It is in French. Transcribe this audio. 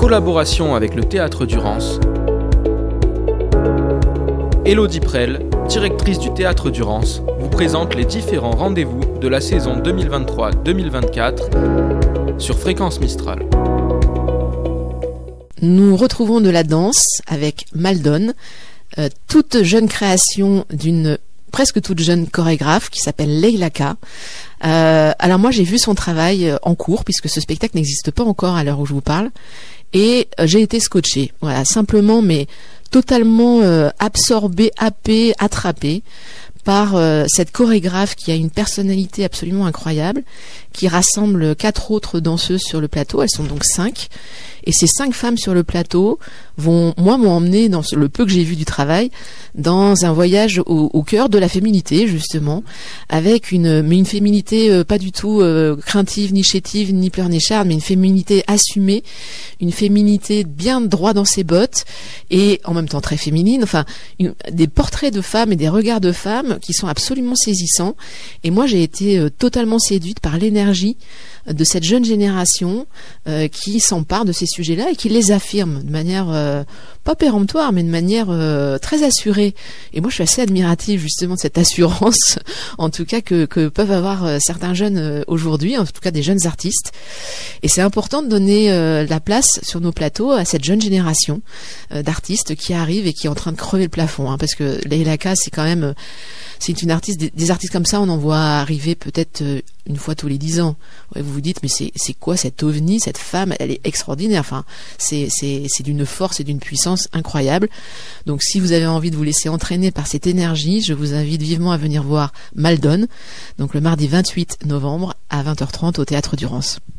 collaboration avec le Théâtre du Rance, Élodie Prel, directrice du Théâtre du Rance, vous présente les différents rendez-vous de la saison 2023-2024 sur Fréquence Mistral. Nous retrouvons de la danse avec Maldon, toute jeune création d'une presque toute jeune chorégraphe qui s'appelle Leila K. Alors moi j'ai vu son travail en cours puisque ce spectacle n'existe pas encore à l'heure où je vous parle et j'ai été scotchée, voilà, simplement mais totalement absorbée, happée, attrapée par cette chorégraphe qui a une personnalité absolument incroyable, qui rassemble 4 autres danseuses sur le plateau. Elles sont donc 5. Et ces 5 femmes sur le plateau m'ont emmené, dans le peu que j'ai vu du travail, dans un voyage au cœur de la féminité, justement, avec une féminité pas du tout craintive, ni chétive, ni pleurnicharde, mais une féminité assumée, une féminité bien droit dans ses bottes, et en même temps très féminine, enfin, des portraits de femmes et des regards de femmes qui sont absolument saisissants. Et moi, j'ai été totalement séduite par l'énergie de cette jeune génération qui s'empare de ces sujets-là et qui les affirme de manière pas péremptoire, mais de manière très assurée. Et moi, je suis assez admirative justement de cette assurance, en tout cas que peuvent avoir certains jeunes aujourd'hui, en tout cas des jeunes artistes. Et c'est important de donner la place sur nos plateaux à cette jeune génération d'artistes qui arrivent et qui est en train de crever le plafond, parce que Leila K, c'est quand même... C'est une artiste, des artistes comme ça, on en voit arriver peut-être une fois tous les 10 ans. Ouais, vous vous dites, mais c'est quoi cette ovni, cette femme, elle est extraordinaire. Enfin, c'est d'une force et d'une puissance incroyable. Donc, si vous avez envie de vous laisser entraîner par cette énergie, je vous invite vivement à venir voir Maldon, donc le mardi 28 novembre à 20h30 au Théâtre du Rance.